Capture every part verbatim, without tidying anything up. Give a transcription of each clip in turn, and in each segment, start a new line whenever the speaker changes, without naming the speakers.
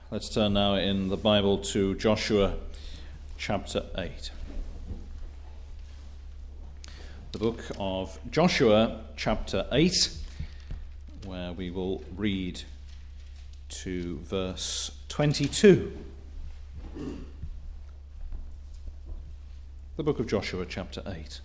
Let's turn now in the Bible to Joshua chapter eight. The book of Joshua chapter eight, where we will read to verse twenty-two. The book of Joshua chapter eight.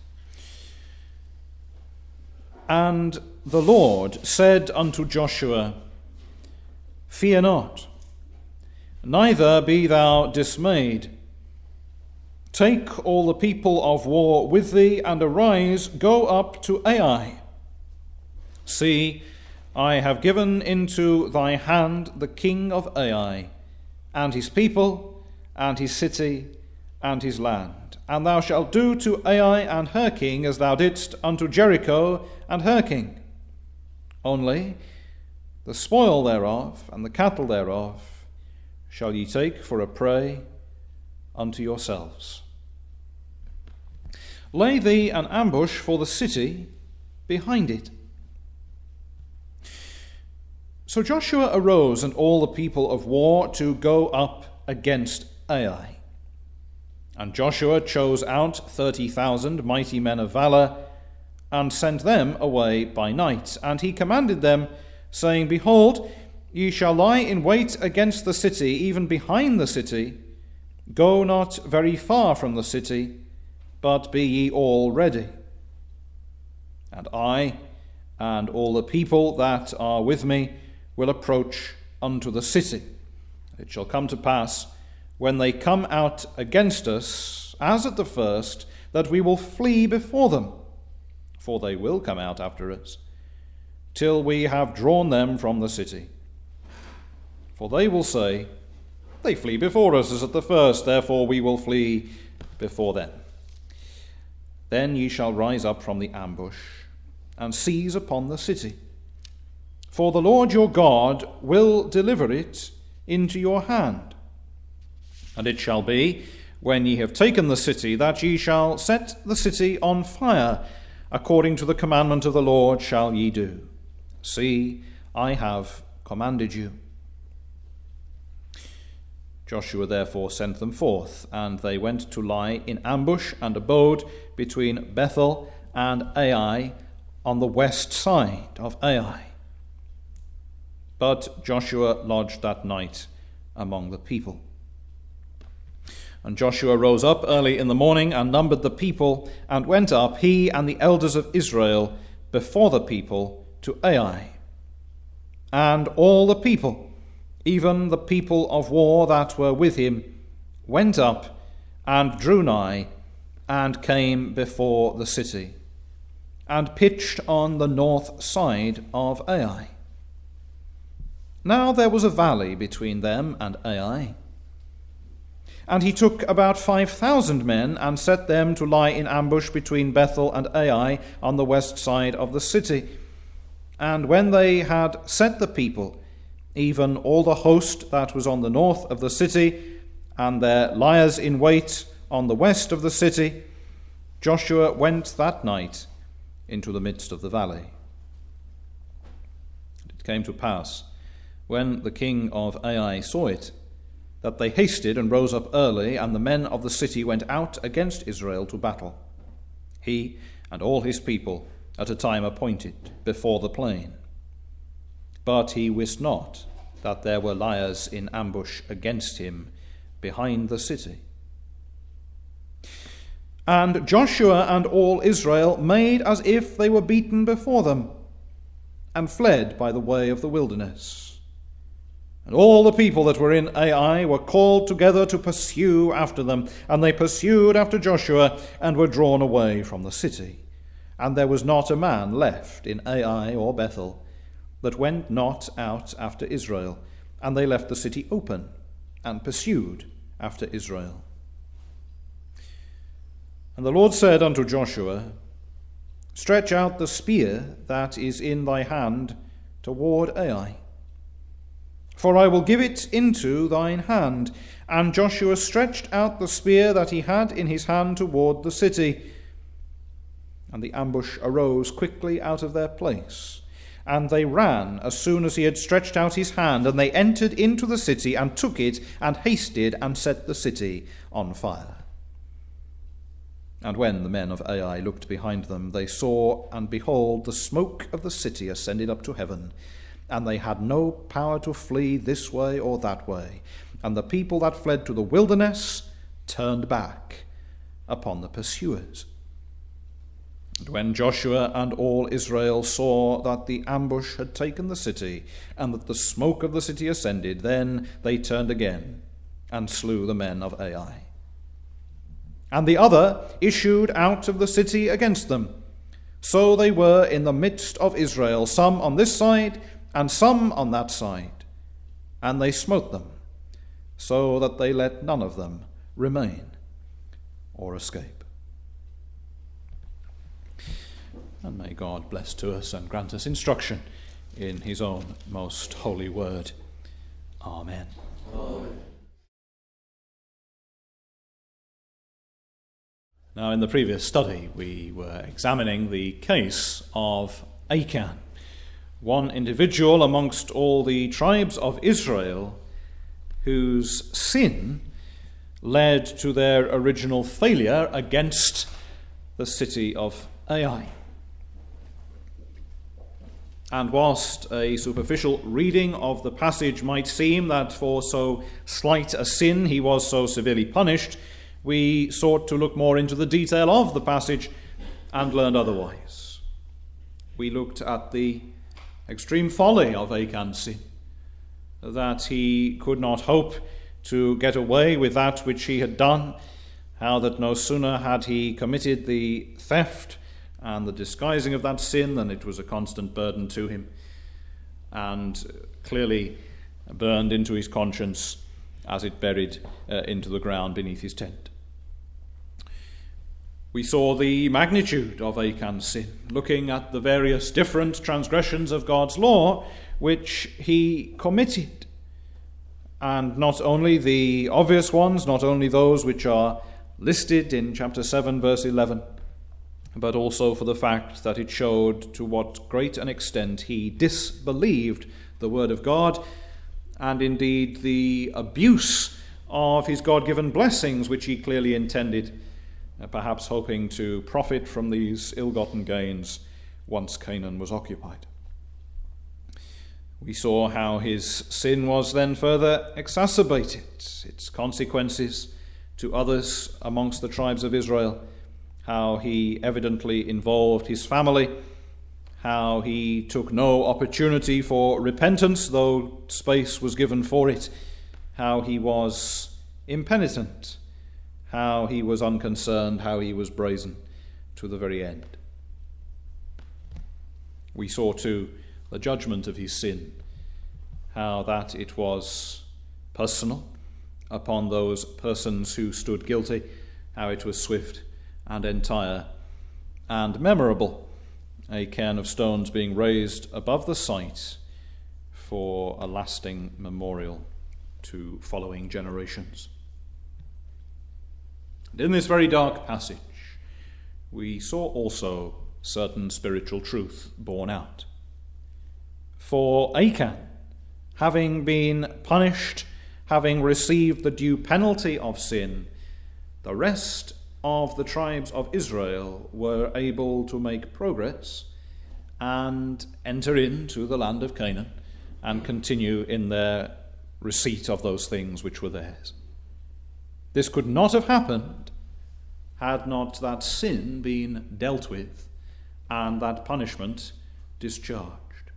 And the Lord said unto Joshua, Fear not, neither be thou dismayed. Take all the people of war with thee, and arise, go up to Ai. See, I have given into thy hand the king of Ai, and his people, and his city, and his land. And thou shalt do to Ai and her king as thou didst unto Jericho and her king. Only the spoil thereof and the cattle thereof shall ye take for a prey unto yourselves. Lay thee an ambush for the city behind it. So Joshua arose, and all the people of war, to go up against Ai. And Joshua chose out thirty thousand mighty men of valor, and sent them away by night. And he commanded them, saying, Behold, ye shall lie in wait against the city, even behind the city. Go not very far from the city, but be ye all ready. And I and all the people that are with me will approach unto the city. It shall come to pass, when they come out against us, as at the first, that we will flee before them, for they will come out after us, till we have drawn them from the city. For they will say, They flee before us as at the first, therefore we will flee before them. Then ye shall rise up from the ambush, and seize upon the city. For the Lord your God will deliver it into your hand. And it shall be, when ye have taken the city, that ye shall set the city on fire, according to the commandment of the Lord shall ye do. See, I have commanded you. Joshua therefore sent them forth, and they went to lie in ambush and abode between Bethel and Ai on the west side of Ai. But Joshua lodged that night among the people. And Joshua rose up early in the morning and numbered the people, and went up, he and the elders of Israel, before the people to Ai. And all the people, even the people of war that were with him, went up and drew nigh, and came before the city, and pitched on the north side of Ai. Now there was a valley between them and Ai. And he took about five thousand men, and set them to lie in ambush between Bethel and Ai on the west side of the city. And when they had set the people, even all the host that was on the north of the city, and their liers in wait on the west of the city, Joshua went that night into the midst of the valley. And it came to pass, when the king of Ai saw it, that they hasted and rose up early, and the men of the city went out against Israel to battle, he and all his people at a time appointed before the plain. But he wist not that there were liers in ambush against him behind the city. And Joshua and all Israel made as if they were beaten before them, and fled by the way of the wilderness. And all the people that were in Ai were called together to pursue after them, and they pursued after Joshua, and were drawn away from the city. And there was not a man left in Ai or Bethel that went not out after Israel, and they left the city open, and pursued after Israel. And the Lord said unto Joshua, Stretch out the spear that is in thy hand toward Ai, for I will give it into thine hand. And Joshua stretched out the spear that he had in his hand toward the city. And the ambush arose quickly out of their place, and they ran as soon as he had stretched out his hand, and they entered into the city and took it, and hasted and set the city on fire. And when the men of Ai looked behind them, they saw, and behold, the smoke of the city ascended up to heaven, and they had no power to flee this way or that way. And the people that fled to the wilderness turned back upon the pursuers. And when Joshua and all Israel saw that the ambush had taken the city, and that the smoke of the city ascended, then they turned again and slew the men of Ai. And the other issued out of the city against them. So they were in the midst of Israel, some on this side and some on that side. And they smote them, so that they let none of them remain or escape. And may God bless to us and grant us instruction in his own most holy word. Amen. Amen. Now, in the previous study, we were examining the case of Achan, one individual amongst all the tribes of Israel whose sin led to their original failure against the city of Ai. And whilst a superficial reading of the passage might seem that for so slight a sin he was so severely punished, we sought to look more into the detail of the passage and learned otherwise. We looked at the extreme folly of Achan's sin, that he could not hope to get away with that which he had done, how that no sooner had he committed the theft and the disguising of that sin than it was a constant burden to him, and clearly burned into his conscience as it buried uh, into the ground beneath his tent. We saw the magnitude of Achan's sin, looking at the various different transgressions of God's law which he committed. And not only the obvious ones, not only those which are listed in chapter seven, verse eleven, but also for the fact that it showed to what great an extent he disbelieved the word of God, and indeed the abuse of his God-given blessings which he clearly intended, perhaps hoping to profit from these ill-gotten gains once Canaan was occupied. We saw how his sin was then further exacerbated, its consequences to others amongst the tribes of Israel, how he evidently involved his family, how he took no opportunity for repentance, though space was given for it, how he was impenitent, how he was unconcerned, how he was brazen to the very end. We saw too the judgment of his sin, how that it was personal upon those persons who stood guilty, how it was swift and entire and memorable, a cairn of stones being raised above the site for a lasting memorial to following generations. And in this very dark passage, we saw also certain spiritual truth borne out. For Achan, having been punished, having received the due penalty of sin, the rest of the tribes of Israel were able to make progress and enter into the land of Canaan and continue in their receipt of those things which were theirs. This could not have happened had not that sin been dealt with and that punishment discharged.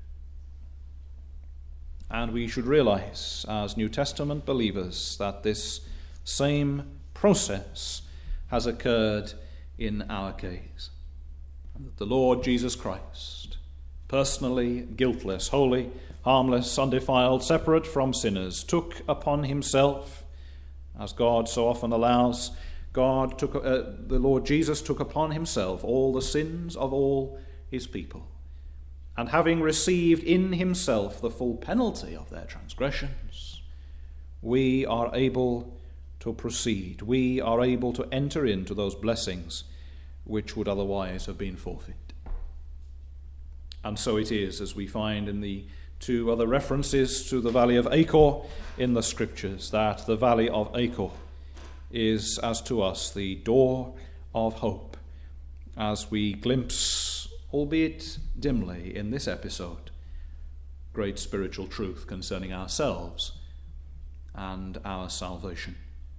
And we should realize, as New Testament believers, that this same process has occurred in our case. And that the Lord Jesus Christ, personally guiltless, holy, harmless, undefiled, separate from sinners, took upon himself, as God so often allows, God took, uh, the Lord Jesus took upon himself all the sins of all his people. And having received in himself the full penalty of their transgressions, we are able to proceed. We are able to enter into those blessings which would otherwise have been forfeit. And so it is, as we find in the two other references to the valley of Achor in the Scriptures, that the valley of Achor is, as to us, the door of hope, as we glimpse, albeit dimly in this episode, great spiritual truth concerning ourselves and our salvation.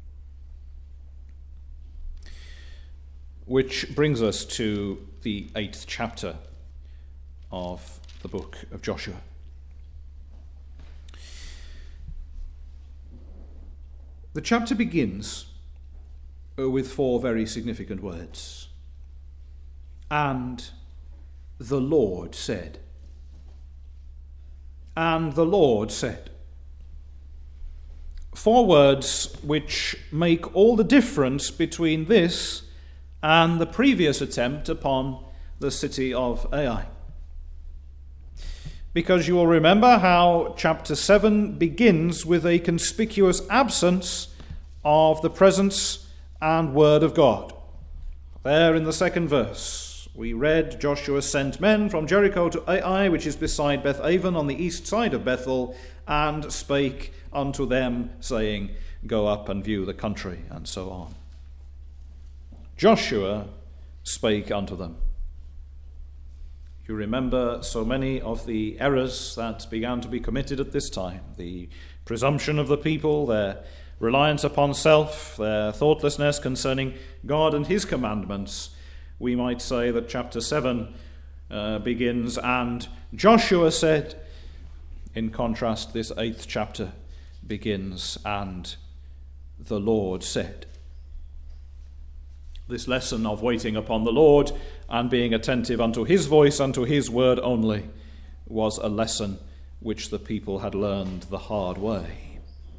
Which brings us to the eighth chapter of the book of Joshua. The chapter begins with four very significant words. And the Lord said. And the Lord said. Four words which make all the difference between this and the previous attempt upon the city of Ai. Because you will remember how chapter seven begins with a conspicuous absence of the presence and word of God. There in the second verse, we read, Joshua sent men from Jericho to Ai, which is beside Beth-aven on the east side of Bethel, and spake unto them, saying, Go up and view the country, and so on. Joshua spake unto them. You remember so many of the errors that began to be committed at this time. The presumption of the people, their reliance upon self, their thoughtlessness concerning God and his commandments. We might say that chapter seven uh, begins, and Joshua said. In contrast, this eighth chapter begins, and the Lord said. This lesson of waiting upon the Lord and being attentive unto his voice, unto his word only, was a lesson which the people had learned the hard way.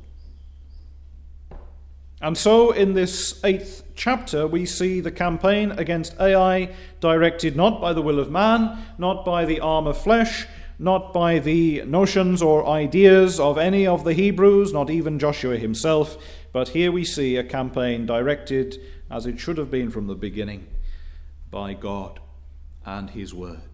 And so in this eighth chapter we see the campaign against Ai directed not by the will of man, not by the arm of flesh, not by the notions or ideas of any of the Hebrews, not even Joshua himself, but here we see a campaign directed, as it should have been from the beginning, by God and his word.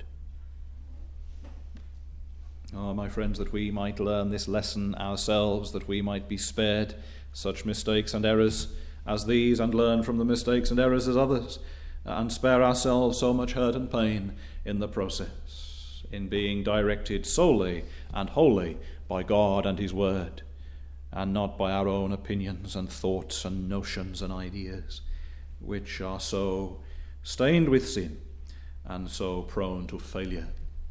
Oh, my friends, that we might learn this lesson ourselves, that we might be spared such mistakes and errors as these, and learn from the mistakes and errors as others, and spare ourselves so much hurt and pain in the process, in being directed solely and wholly by God and his word, and not by our own opinions and thoughts and notions and ideas, which are so stained with sin and so prone to failure.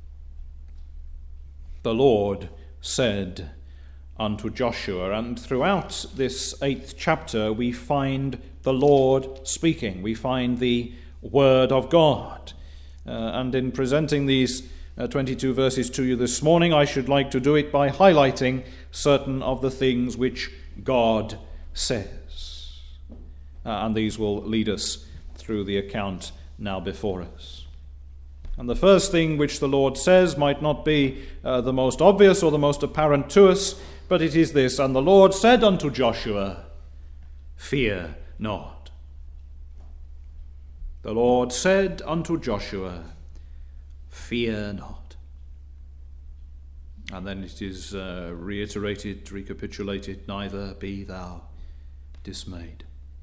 The Lord said unto Joshua, and throughout this eighth chapter we find the Lord speaking. We find the word of God. Uh, and in presenting these uh, twenty-two verses to you this morning, I should like to do it by highlighting certain of the things which God says. Uh, and these will lead us through the account now before us. And the first thing which the Lord says might not be uh, the most obvious or the most apparent to us, but it is this: And the Lord said unto Joshua, Fear not. The Lord said unto Joshua, Fear not. And then it is uh, reiterated, recapitulated, Neither be thou dismayed.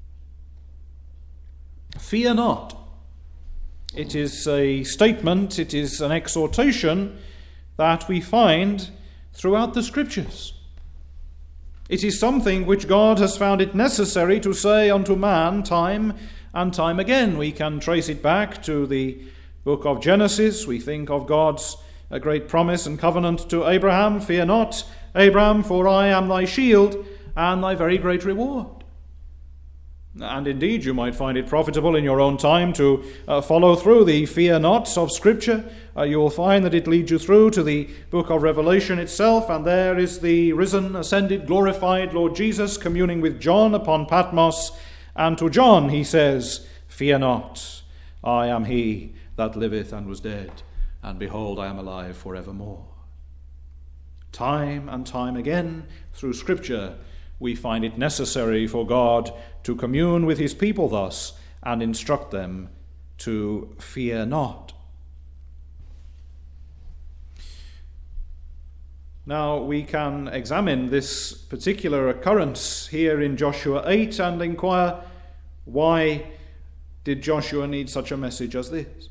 Fear not. It is a statement, it is an exhortation that we find throughout the Scriptures. It is something which God has found it necessary to say unto man time and time again. We can trace it back to the book of Genesis. We think of God's a great promise and covenant to Abraham. Fear not, Abraham, for I am thy shield and thy very great reward. And indeed, you might find it profitable in your own time to uh, follow through the fear nots of Scripture. Uh, you will find that it leads you through to the book of Revelation itself, and there is the risen, ascended, glorified Lord Jesus communing with John upon Patmos. And to John he says, Fear not, I am he that liveth and was dead, and behold, I am alive forevermore. Time and time again through Scripture we find it necessary for God to commune with his people thus and instruct them to fear not. Now we can examine this particular occurrence here in Joshua eight and inquire, why did Joshua need such a message as this?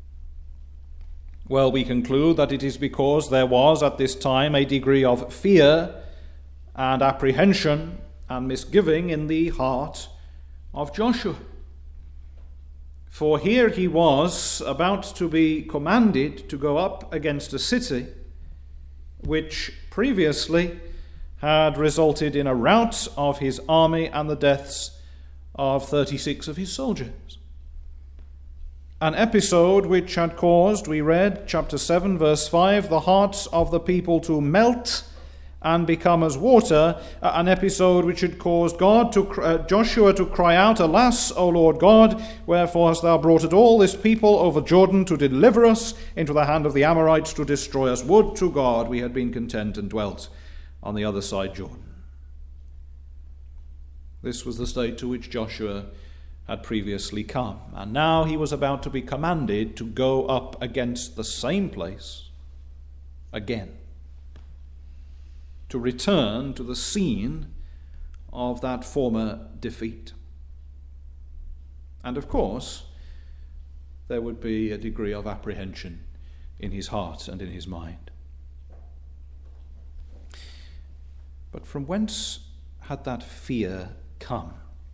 Well, we conclude that it is because there was at this time a degree of fear and apprehension and misgiving in the heart of Joshua. For here he was about to be commanded to go up against a city which previously had resulted in a rout of his army and the deaths of thirty-six of his soldiers. An episode which had caused, we read, chapter seven, verse five, the hearts of the people to melt and become as water, an episode which had caused God to uh, Joshua to cry out, "Alas, O Lord God, wherefore hast thou brought all this people over Jordan to deliver us into the hand of the Amorites to destroy us? Would to God we had been content and dwelt on the other side Jordan." This was the state to which Joshua had previously come, and now he was about to be commanded to go up against the same place again, to return to the scene of that former defeat. And of course, there would be a degree of apprehension in his heart and in his mind. But from whence had that fear come?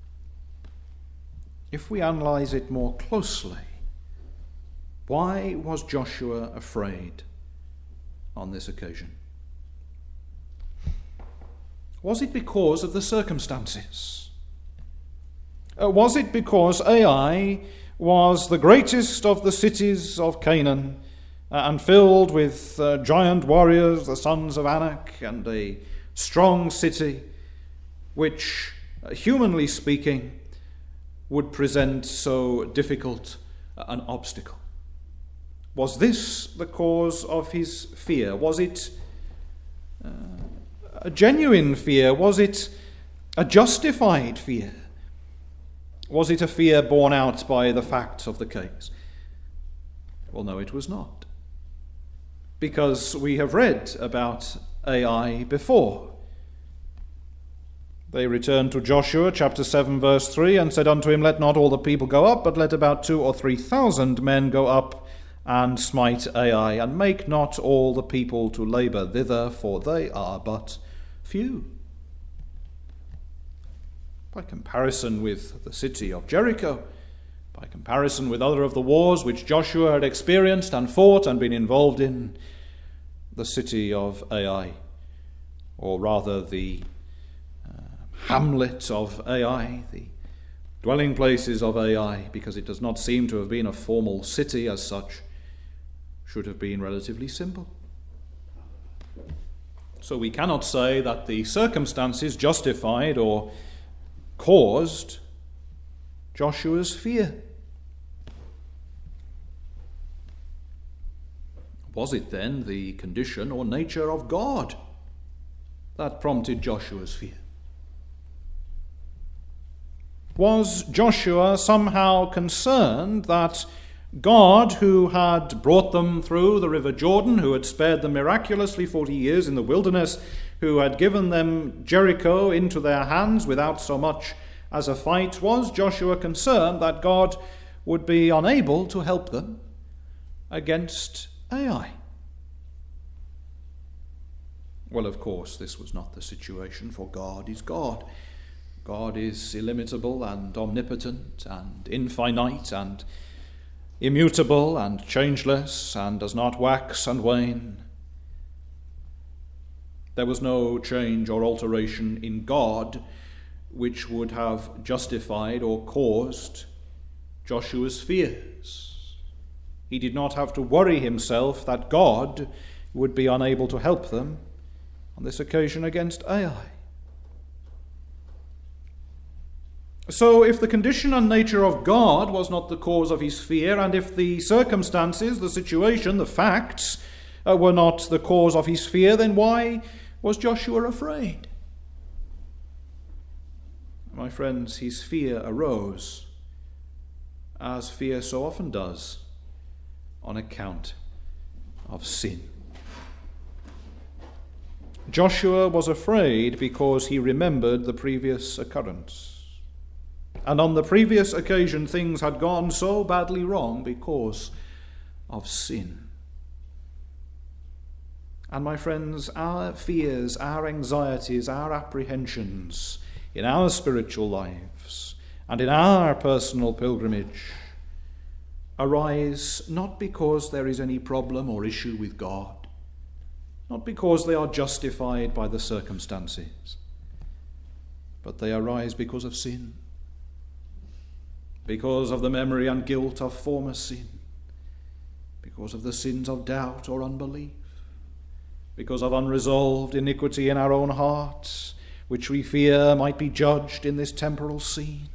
If we analyze it more closely, why was Joshua afraid on this occasion? Was it because of the circumstances? Uh, was it because Ai was the greatest of the cities of Canaan uh, and filled with uh, giant warriors, the sons of Anak, and a strong city which, uh, humanly speaking, would present so difficult an obstacle? Was this the cause of his fear? Was it uh, a genuine fear? Was it a justified fear? Was it a fear borne out by the facts of the case? Well, no, it was not. Because we have read about Ai before. They returned to Joshua chapter seven verse three and said unto him, "Let not all the people go up, but let about two or three thousand men go up and smite Ai, and make not all the people to labour thither, for they are but few." By comparison with the city of Jericho, by comparison with other of the wars which Joshua had experienced and fought and been involved in, the city of Ai, or rather the hamlet of Ai, the dwelling places of Ai, because it does not seem to have been a formal city as such, should have been relatively simple. So we cannot say that the circumstances justified or caused Joshua's fear. Was it then the condition or nature of God that prompted Joshua's fear? Was Joshua somehow concerned that God, who had brought them through the river Jordan, who had spared them miraculously forty years in the wilderness, who had given them Jericho into their hands without so much as a fight, was Joshua concerned that God would be unable to help them against Ai? Well, of course, this was not the situation, for God is God. God is illimitable and omnipotent and infinite and immutable and changeless and does not wax and wane. There was no change or alteration in God which would have justified or caused Joshua's fears. He did not have to worry himself that God would be unable to help them on this occasion against Ai. So if the condition and nature of God was not the cause of his fear, and if the circumstances, the situation, the facts uh, were not the cause of his fear, then why was Joshua afraid? My friends, his fear arose, as fear so often does, on account of sin. Joshua was afraid because he remembered the previous occurrence. And on the previous occasion, things had gone so badly wrong because of sin. And my friends, our fears, our anxieties, our apprehensions in our spiritual lives and in our personal pilgrimage arise not because there is any problem or issue with God, not because they are justified by the circumstances, but they arise because of sin, because of the memory and guilt of former sin, because of the sins of doubt or unbelief, because of unresolved iniquity in our own hearts, which we fear might be judged in this temporal scene.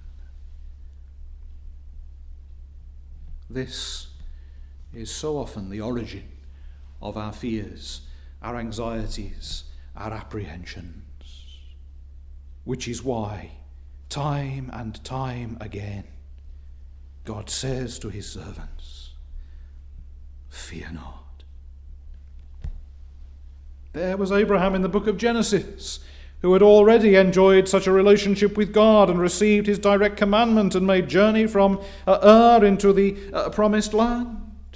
This is so often the origin of our fears, our anxieties, our apprehensions, which is why, time and time again, God says to his servants, "Fear not." There was Abraham in the book of Genesis, who had already enjoyed such a relationship with God and received his direct commandment and made journey from uh, Ur into the uh, promised land.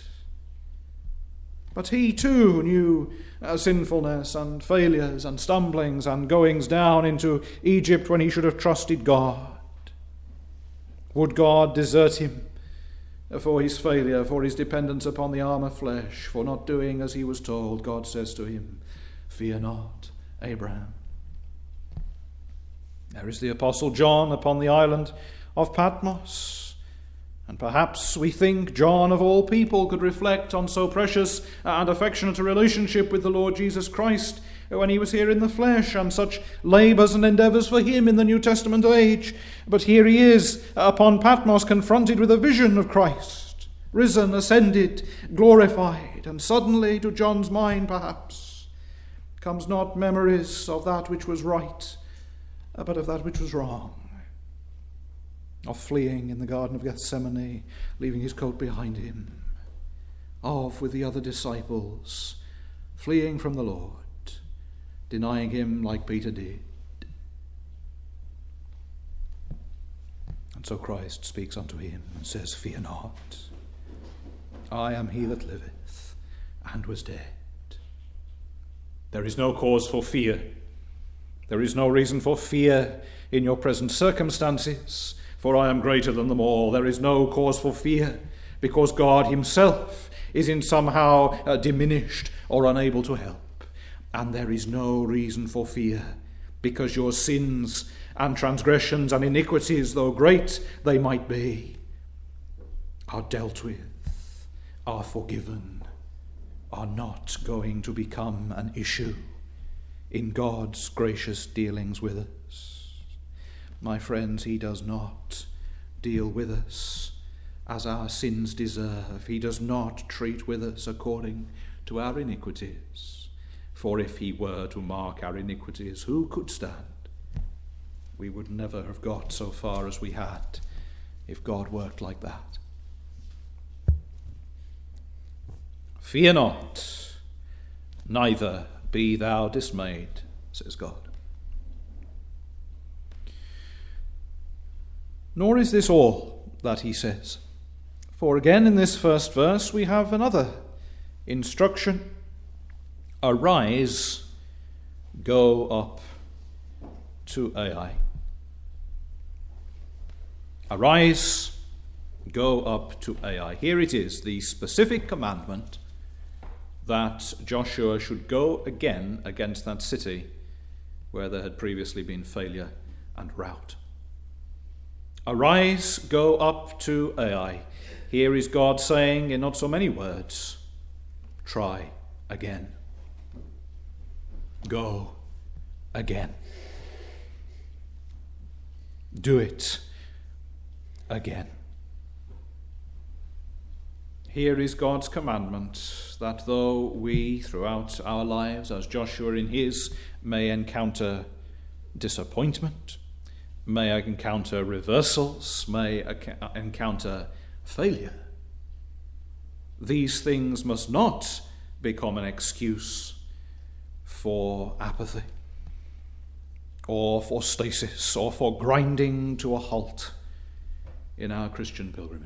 But he too knew uh, sinfulness and failures and stumblings and goings down into Egypt when he should have trusted God. Would God desert him for his failure, for his dependence upon the arm of flesh, for not doing as he was told? God says to him, "Fear not, Abraham." There is the Apostle John upon the island of Patmos. And perhaps we think John of all people could reflect on so precious and affectionate a relationship with the Lord Jesus Christ when he was here in the flesh, and such labours and endeavours for him in the New Testament age. But here he is upon Patmos, confronted with a vision of Christ, risen, ascended, glorified, and suddenly to John's mind perhaps comes not memories of that which was right, but of that which was wrong, of fleeing in the Garden of Gethsemane, leaving his coat behind him, of, with the other disciples, fleeing from the Lord, denying him like Peter did. And so Christ speaks unto him and says, "Fear not, I am he that liveth and was dead." There is no cause for fear. There is no reason for fear in your present circumstances, for I am greater than them all. There is no cause for fear because God himself is in somehow uh, diminished or unable to help. And there is no reason for fear because your sins and transgressions and iniquities, though great they might be, are dealt with, are forgiven, are not going to become an issue in God's gracious dealings with us. My friends, he does not deal with us as our sins deserve. He does not treat with us according to our iniquities. For if he were to mark our iniquities, who could stand? We would never have got so far as we had if God worked like that. Fear not, neither be thou dismayed, says God. Nor is this all that he says. For again in this first verse we have another instruction. Arise, go up to Ai. Arise, go up to Ai. Here it is, the specific commandment that Joshua should go again against that city where there had previously been failure and rout. Arise, go up to Ai. Here is God saying in not so many words, try again. Go again. Do it again. Here is God's commandment that though we throughout our lives, as Joshua in his, may encounter disappointment, may encounter reversals, may encounter failure, these things must not become an excuse for apathy, or for stasis, or for grinding to a halt in our Christian pilgrimage.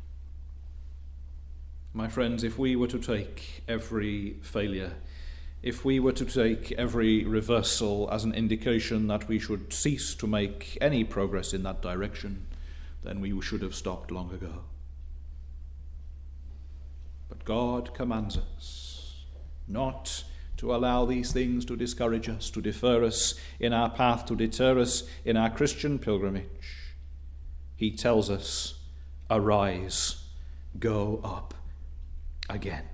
My friends, if we were to take every failure, if we were to take every reversal as an indication that we should cease to make any progress in that direction, then we should have stopped long ago. But God commands us not to allow these things to discourage us, to defer us in our path, to deter us in our Christian pilgrimage. He tells us, arise, go up again.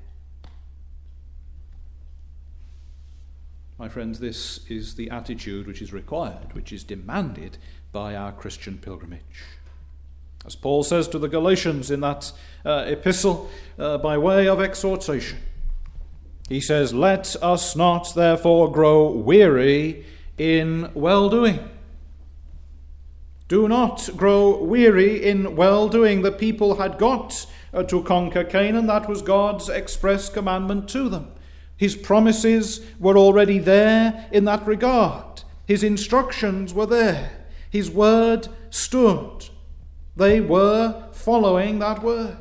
My friends, this is the attitude which is required, which is demanded by our Christian pilgrimage. As Paul says to the Galatians in that uh, epistle, uh, by way of exhortation, he says, let us not therefore grow weary in well-doing. Do not grow weary in well-doing. The people had got uh, to conquer Canaan. That was God's express commandment to them. His promises were already there in that regard. His instructions were there. His word stood. They were following that word.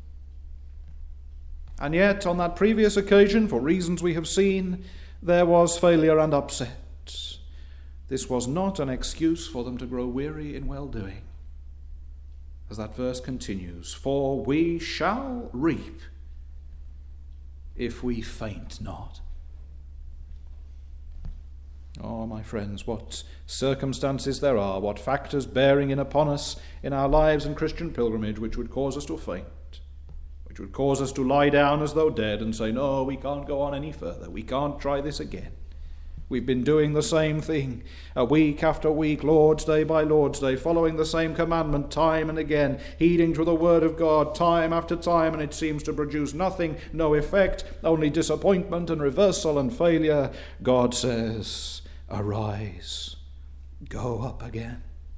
And yet, on that previous occasion, for reasons we have seen, there was failure and upset. This was not an excuse for them to grow weary in well-doing. As that verse continues, for we shall reap if we faint not. Oh, my friends, what circumstances there are, what factors bearing in upon us in our lives and Christian pilgrimage which would cause us to faint, which would cause us to lie down as though dead and say, no, we can't go on any further, we can't try this again. We've been doing the same thing, a week after week, Lord's Day by Lord's Day, following the same commandment time and again, heeding to the word of God time after time, and it seems to produce nothing, no effect, only disappointment and reversal and failure. God says, arise, go up again.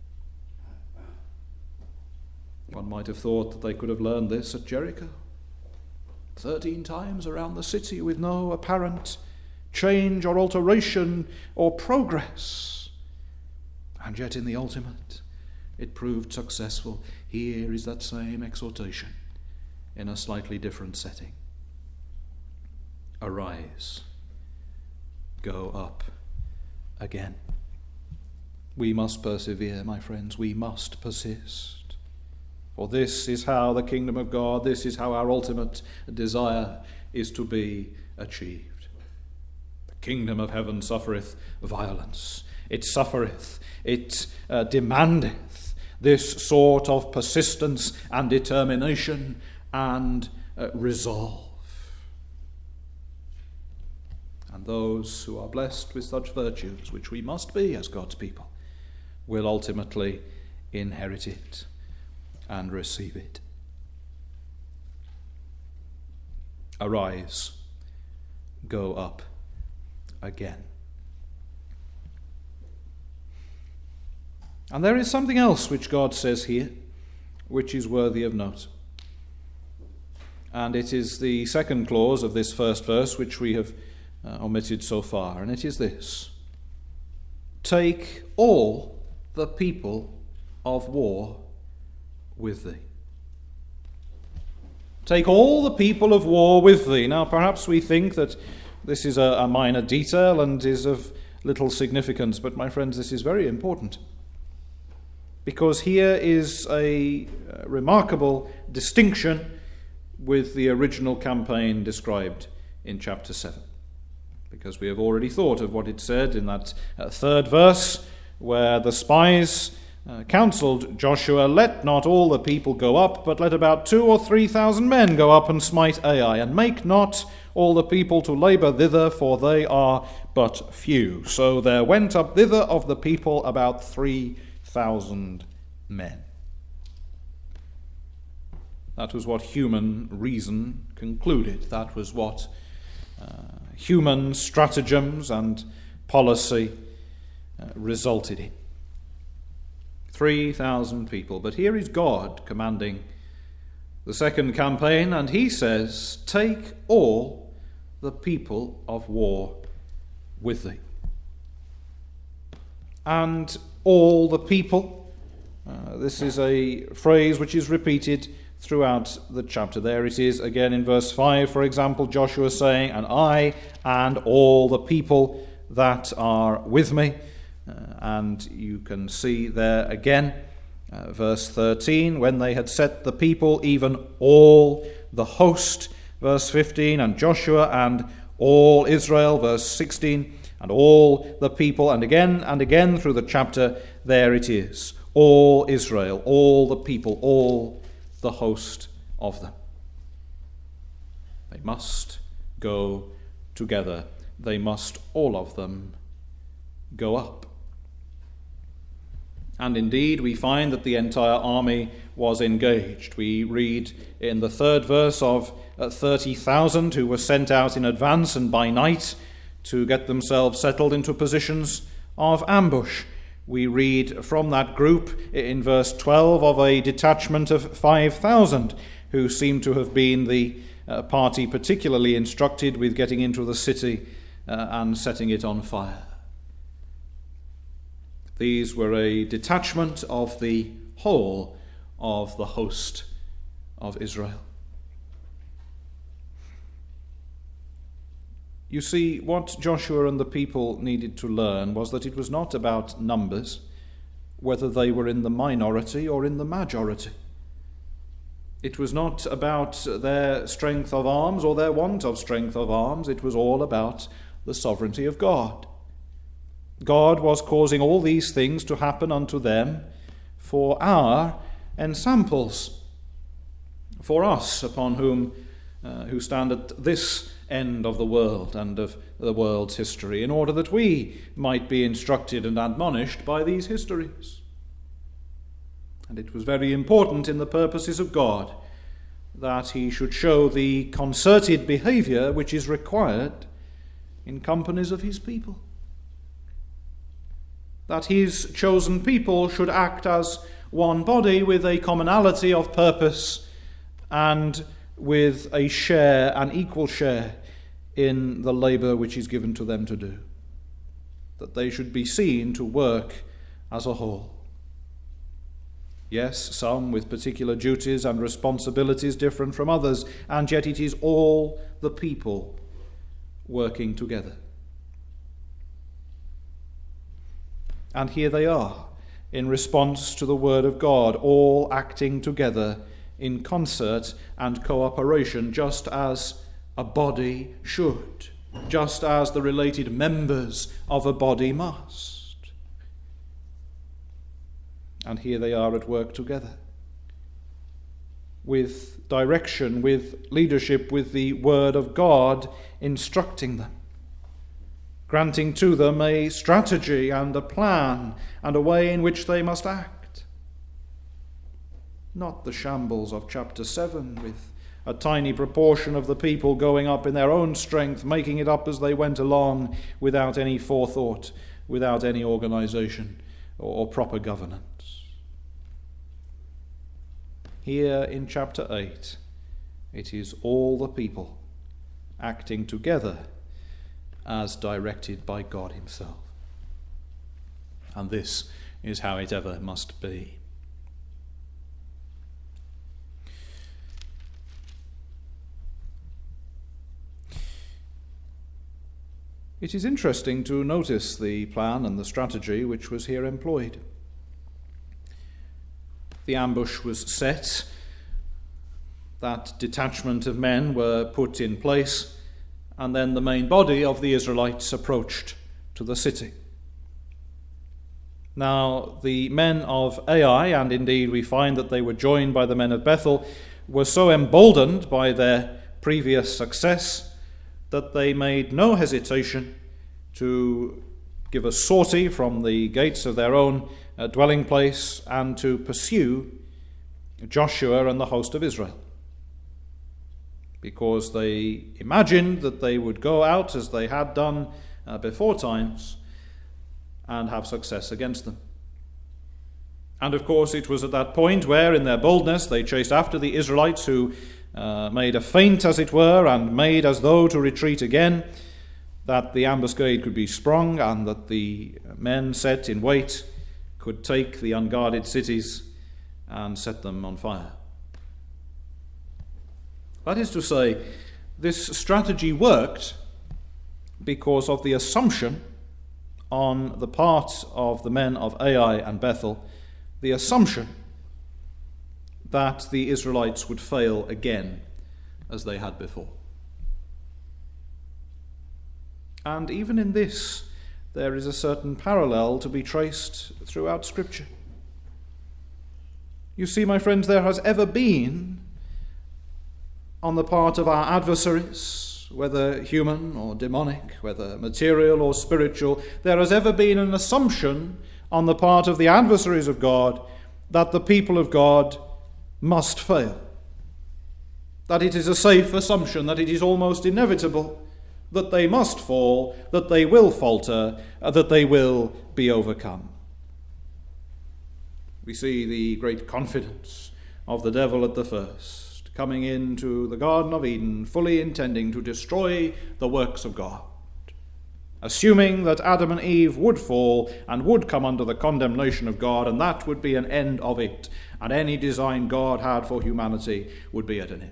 One might have thought that they could have learned this at Jericho. Thirteen times around the city with no apparent change or alteration or progress. And yet in the ultimate, it proved successful. Here is that same exhortation in a slightly different setting. Arise, go up again. We must persevere, my friends. We must persist. For this is how the kingdom of God, this is how our ultimate desire is to be achieved. Kingdom of heaven suffereth violence. It suffereth, it uh, demandeth this sort of persistence and determination and uh, resolve. And those who are blessed with such virtues, which we must be as God's people, will ultimately inherit it and receive it. Arise, go up again. And there is something else which God says here, which is worthy of note. And it is the second clause of this first verse, which we have uh, omitted so far, and it is this: take all the people of war with thee. Take all the people of war with thee. Now, perhaps we think that this is a, a minor detail and is of little significance, but my friends, this is very important. Because here is a uh, remarkable distinction with the original campaign described in chapter seven. Because we have already thought of what it said in that uh, third verse, where the spies uh, counseled Joshua, let not all the people go up, but let about two or three thousand men go up and smite Ai, and make not all the people to labour thither, for they are but few. So there went up thither of the people about three thousand men. That was what human reason concluded. That was what uh, human stratagems and policy uh, resulted in. three thousand people. But here is God commanding the second campaign, and he says, take all the people of war with thee. And all the people, uh, this is a phrase which is repeated throughout the chapter. There it is again in verse five, for example, Joshua saying, and I and all the people that are with me. Uh, and you can see there again, uh, verse thirteen, when they had set the people, even all the host, verse fifteen, and Joshua and all Israel, verse sixteen, and all the people, and again and again through the chapter, there it is, all Israel, all the people, all the host of them. They must go together. They must, all of them, go up. And indeed, we find that the entire army was engaged. We read in the third verse of uh, thirty thousand who were sent out in advance and by night to get themselves settled into positions of ambush. We read from that group in verse twelve of a detachment of five thousand who seem to have been the uh, party particularly instructed with getting into the city uh, and setting it on fire. These were a detachment of the whole of the host of Israel. You see, what Joshua and the people needed to learn was that it was not about numbers, whether they were in the minority or in the majority. It was not about their strength of arms or their want of strength of arms. It was all about the sovereignty of God. God was causing all these things to happen unto them for our ensamples, for us upon whom uh, who stand at this end of the world and of the world's history, in order that we might be instructed and admonished by these histories. And it was very important in the purposes of God that he should show the concerted behavior which is required in companies of his people. That his chosen people should act as one body with a commonality of purpose and with a share, an equal share in the labour which is given to them to do. That they should be seen to work as a whole. Yes, some with particular duties and responsibilities different from others, and yet it is all the people working together. And here they are, in response to the word of God, all acting together in concert and cooperation, just as a body should, just as the related members of a body must. And here they are at work together, with direction, with leadership, with the word of God instructing them, granting to them a strategy and a plan and a way in which they must act. Not the shambles of chapter seven, with a tiny proportion of the people going up in their own strength, making it up as they went along without any forethought, without any organization or proper governance. Here in chapter eight, it is all the people acting together as directed by God himself. And this is how it ever must be. It is interesting to notice the plan and the strategy which was here employed. The ambush was set, that detachment of men were put in place, and then the main body of the Israelites approached to the city. Now, the men of Ai, and indeed we find that they were joined by the men of Bethel, were so emboldened by their previous success that they made no hesitation to give a sortie from the gates of their own uh, dwelling place and to pursue Joshua and the host of Israel, because they imagined that they would go out as they had done uh, before times and have success against them. And of course it was at that point where in their boldness they chased after the Israelites, who uh, made a feint as it were and made as though to retreat again, that the ambuscade could be sprung and that the men set in wait could take the unguarded cities and set them on fire. That is to say, this strategy worked because of the assumption on the part of the men of Ai and Bethel, the assumption that the Israelites would fail again as they had before. And even in this, there is a certain parallel to be traced throughout Scripture. You see, my friends, there has ever been, on the part of our adversaries, whether human or demonic, whether material or spiritual, there has ever been an assumption on the part of the adversaries of God that the people of God must fail. That it is a safe assumption, that it is almost inevitable that they must fall, that they will falter, uh, that they will be overcome. We see the great confidence of the devil at the first, coming into the Garden of Eden, fully intending to destroy the works of God, assuming that Adam and Eve would fall and would come under the condemnation of God, and that would be an end of it, and any design God had for humanity would be at an end.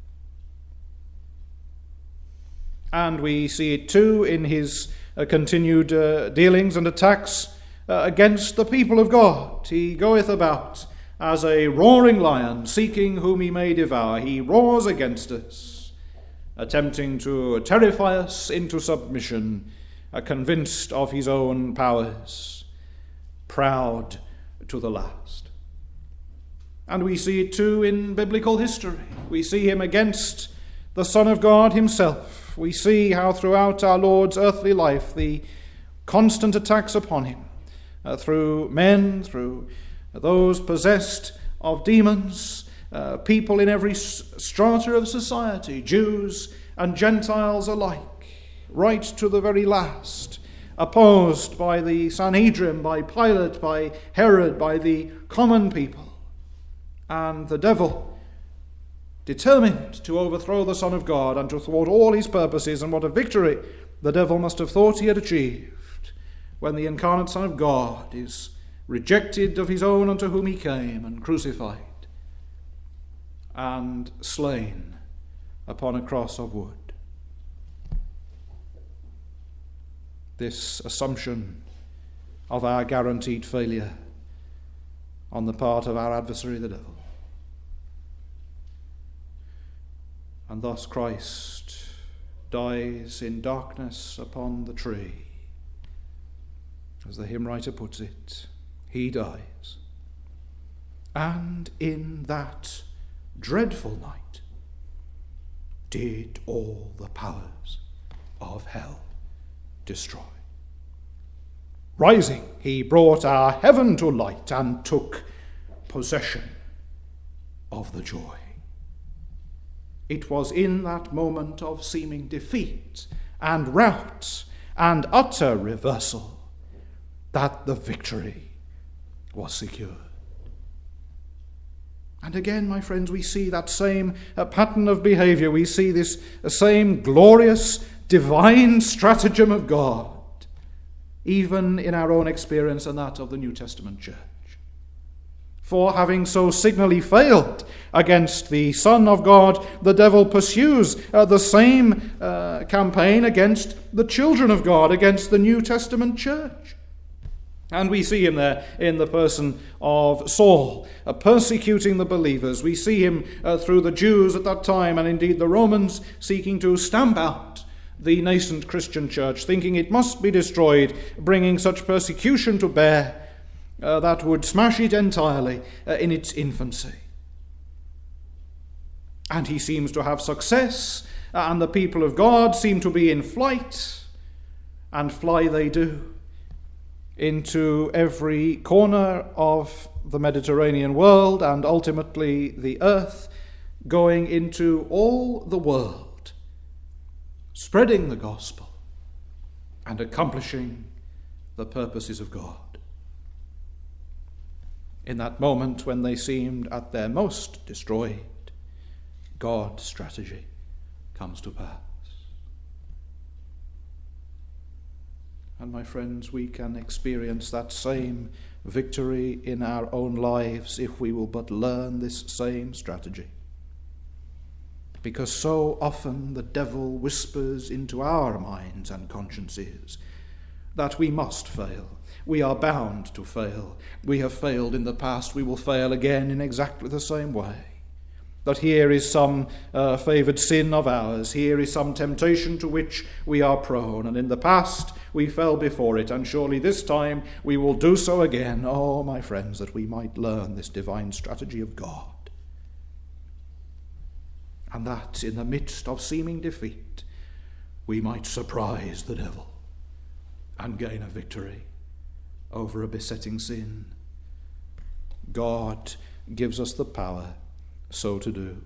And we see it too in his uh, continued uh, dealings and attacks uh, against the people of God. He goeth about as a roaring lion, seeking whom he may devour. He roars against us, attempting to terrify us into submission, uh, convinced of his own powers, proud to the last. And we see it too in biblical history. We see him against the Son of God himself. We see how throughout our Lord's earthly life the constant attacks upon him, uh, through men, through those possessed of demons, uh, people in every strata of society, Jews and Gentiles alike, right to the very last, opposed by the Sanhedrin, by Pilate, by Herod, by the common people, and the devil determined to overthrow the Son of God and to thwart all his purposes. And what a victory the devil must have thought he had achieved when the incarnate Son of God is rejected of his own unto whom he came, and crucified and slain upon a cross of wood. This assumption of our guaranteed failure on the part of our adversary the devil. And thus Christ dies in darkness upon the tree. As the hymn writer puts it, he dies. And in that dreadful night did all the powers of hell destroy. Rising, he brought our heaven to light and took possession of the joy. It was in that moment of seeming defeat and rout and utter reversal that the victory was secured. And again, my friends, we see that same uh, pattern of behavior. We see this uh, same glorious divine stratagem of God, even in our own experience and that of the New Testament church. For having so signally failed against the Son of God, the devil pursues uh, the same uh, campaign against the children of God, against the New Testament church. And we see him there in the person of Saul, uh, persecuting the believers. We see him uh, through the Jews at that time, and indeed the Romans, seeking to stamp out the nascent Christian church, thinking it must be destroyed, bringing such persecution to bear Uh, that would smash it entirely uh, in its infancy. And he seems to have success, uh, and the people of God seem to be in flight, and fly they do into every corner of the Mediterranean world and ultimately the earth, going into all the world, spreading the gospel and accomplishing the purposes of God. In that moment when they seemed at their most destroyed, God's strategy comes to pass. And my friends, we can experience that same victory in our own lives if we will but learn this same strategy. Because so often the devil whispers into our minds and consciences that we must fail. We are bound to fail. We have failed in the past. We will fail again in exactly the same way. That here is some uh, favoured sin of ours. Here is some temptation to which we are prone. And in the past we fell before it. And surely this time we will do so again. Oh, my friends, that we might learn this divine strategy of God. And that in the midst of seeming defeat, we might surprise the devil and gain a victory over a besetting sin. God gives us the power so to do.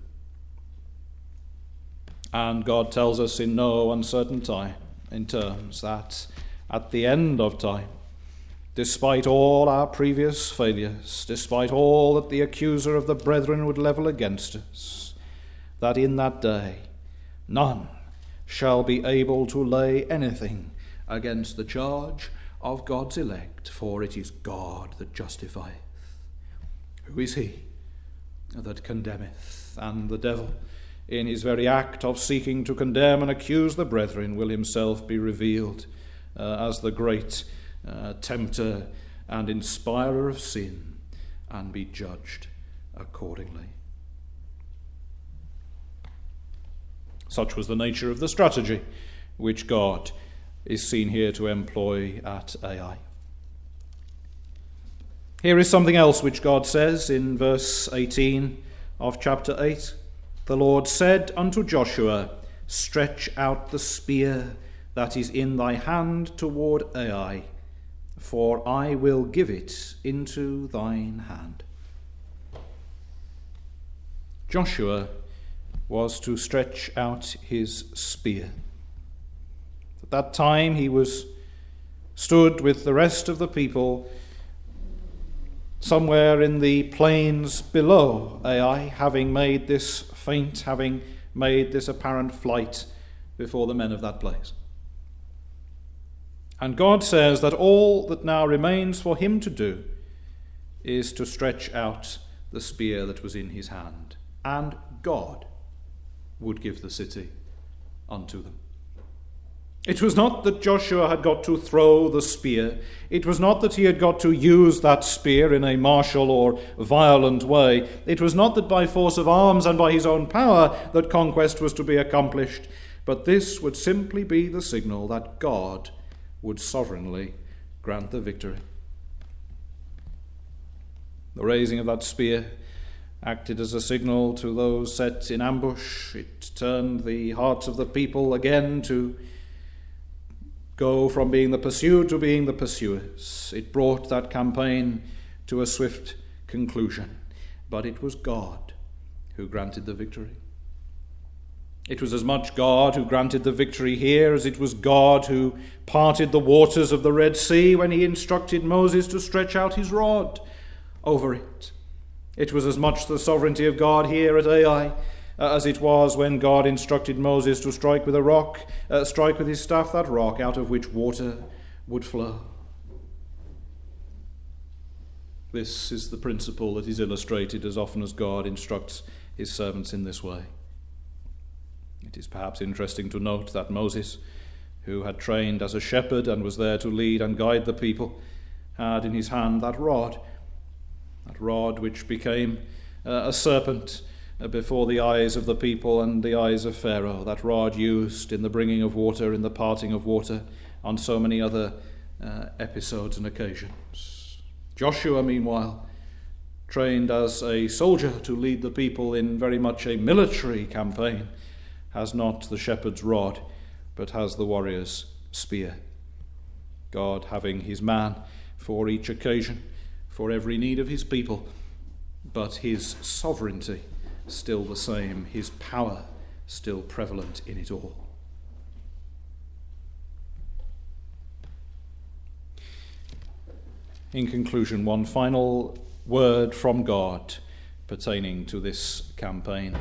And God tells us in no uncertain time, in terms that at the end of time, despite all our previous failures, despite all that the accuser of the brethren would level against us, that in that day none shall be able to lay anything against the charge of God's elect, for it is God that justifieth. Who is he that condemneth? And the devil, in his very act of seeking to condemn and accuse the brethren, will himself be revealed uh, as the great uh, tempter and inspirer of sin, and be judged accordingly. Such was the nature of the strategy which God is seen here to employ at Ai. Here is something else which God says in verse eighteen of chapter eight. The Lord said unto Joshua, stretch out the spear that is in thy hand toward Ai, for I will give it into thine hand. Joshua was to stretch out his spear. At that time he was stood with the rest of the people somewhere in the plains below Ai, having made this feint, having made this apparent flight before the men of that place. And God says that all that now remains for him to do is to stretch out the spear that was in his hand, and God would give the city unto them. It was not that Joshua had got to throw the spear. It was not that he had got to use that spear in a martial or violent way. It was not that by force of arms and by his own power that conquest was to be accomplished. But this would simply be the signal that God would sovereignly grant the victory. The raising of that spear acted as a signal to those set in ambush. It turned the hearts of the people again to go from being the pursued to being the pursuers. It brought that campaign to a swift conclusion. But it was God who granted the victory. It was as much God who granted the victory here as it was God who parted the waters of the Red Sea when he instructed Moses to stretch out his rod over it. It was as much the sovereignty of God here at Ai uh, as it was when God instructed Moses to strike with a rock, uh, strike with his staff that rock out of which water would flow. This is the principle that is illustrated as often as God instructs his servants in this way. It is perhaps interesting to note that Moses, who had trained as a shepherd and was there to lead and guide the people, had in his hand that rod, that rod which became uh, a serpent uh, before the eyes of the people and the eyes of Pharaoh, that rod used in the bringing of water, in the parting of water, on so many other uh, episodes and occasions. Joshua, meanwhile, trained as a soldier to lead the people in very much a military campaign, has not the shepherd's rod, but has the warrior's spear. God having his man for each occasion, for every need of his people, but his sovereignty still the same, his power still prevalent in it all. In conclusion, one final word from God pertaining to this campaign.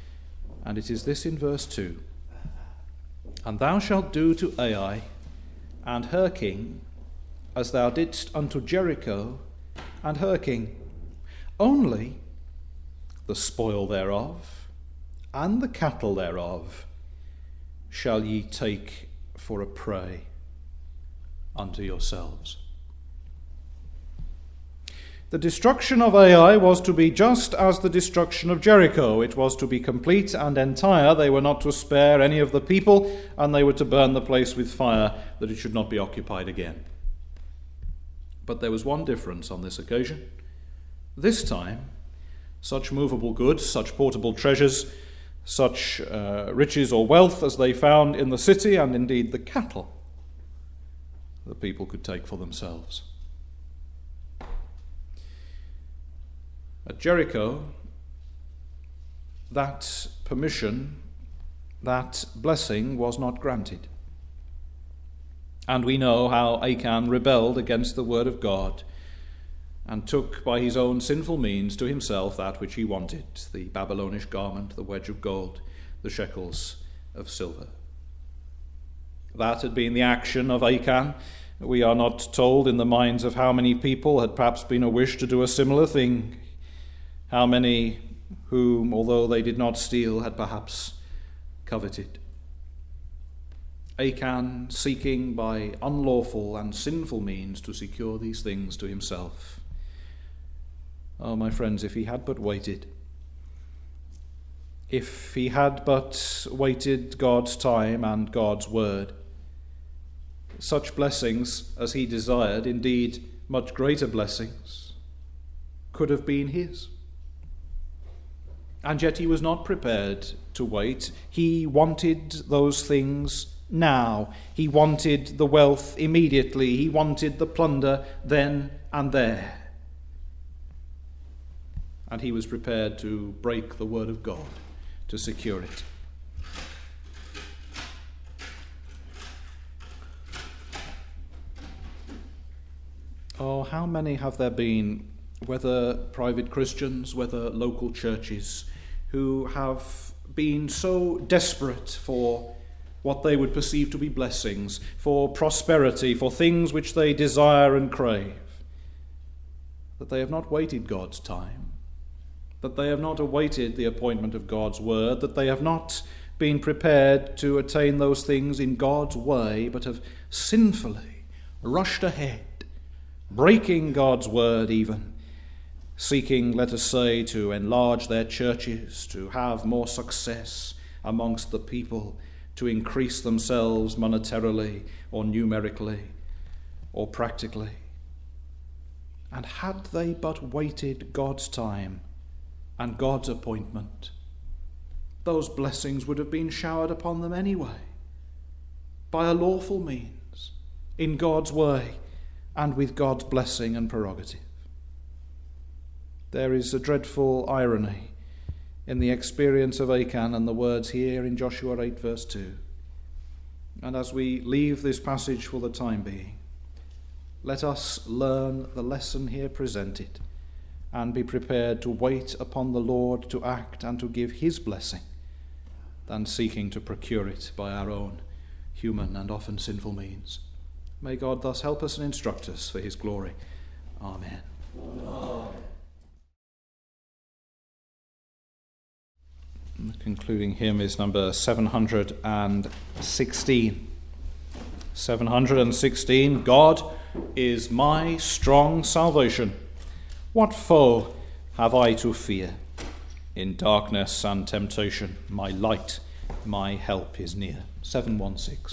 And it is this in verse two. And thou shalt do to Ai and her king, as thou didst unto Jericho and her king. Only the spoil thereof and the cattle thereof shall ye take for a prey unto yourselves. The destruction of Ai was to be just as the destruction of Jericho. It was to be complete and entire. They were not to spare any of the people, and they were to burn the place with fire, that it should not be occupied again. But there was one difference on this occasion. This time, such movable goods, such portable treasures, such uh, riches or wealth as they found in the city, and indeed the cattle, the people could take for themselves. At Jericho, that permission, that blessing was not granted. And we know how Achan rebelled against the word of God and took by his own sinful means to himself that which he wanted, the Babylonish garment, the wedge of gold, the shekels of silver. That had been the action of Achan. We are not told in the minds of how many people had perhaps been a wish to do a similar thing. How many whom, although they did not steal, had perhaps coveted. Achan seeking by unlawful and sinful means to secure these things to himself. Oh, my friends, if he had but waited, if he had but waited God's time and God's word, such blessings as he desired, indeed much greater blessings, could have been his. And yet he was not prepared to wait. He wanted those things now. He wanted the wealth immediately. He wanted the plunder then and there. And he was prepared to break the word of God to secure it. Oh, how many have there been, whether private Christians, whether local churches, who have been so desperate for what they would perceive to be blessings, for prosperity, for things which they desire and crave, that they have not waited God's time, that they have not awaited the appointment of God's word, that they have not been prepared to attain those things in God's way, but have sinfully rushed ahead, breaking God's word even, seeking, let us say, to enlarge their churches, to have more success amongst the people, to increase themselves monetarily or numerically or practically. And had they but waited God's time and God's appointment, those blessings would have been showered upon them anyway, by a lawful means, in God's way, and with God's blessing and prerogative. There is a dreadful irony in the experience of Achan and the words here in Joshua eight verse two. And as we leave this passage for the time being, let us learn the lesson here presented and be prepared to wait upon the Lord to act and to give his blessing, than seeking to procure it by our own human and often sinful means. May God thus help us and instruct us for his glory. Amen. Amen. The concluding hymn is number seven hundred sixteen. seven hundred sixteen. God is my strong salvation. What foe have I to fear? In darkness and temptation, my light, my help is near. seven sixteen.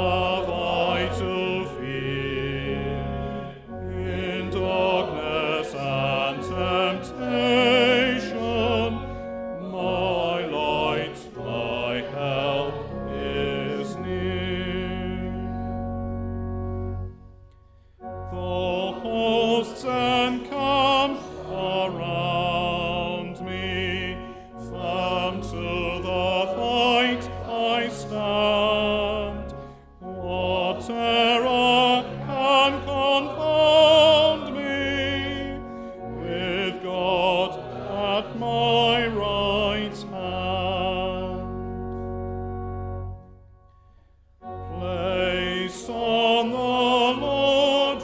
Darkness stand. What terror can confound me? With God at my right hand. Place on the Lord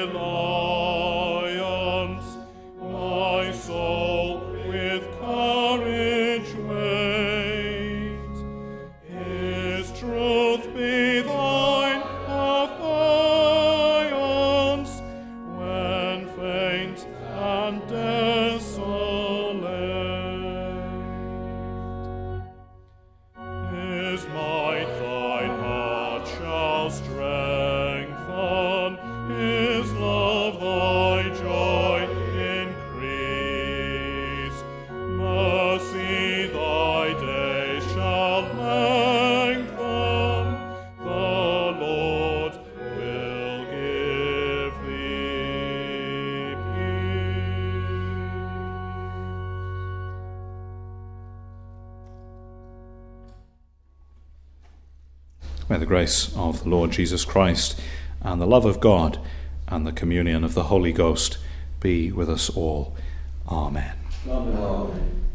reliance, my soul with courage wait. His truth be thine affiance, when faint and desolate. His might thine heart shall strengthen, His love thy joy increase. Mercy thy days shall lengthen, the Lord will give thee peace.
May the grace of the Lord Jesus Christ and the love of God and the communion of the Holy Ghost be with us all. Amen.
Amen.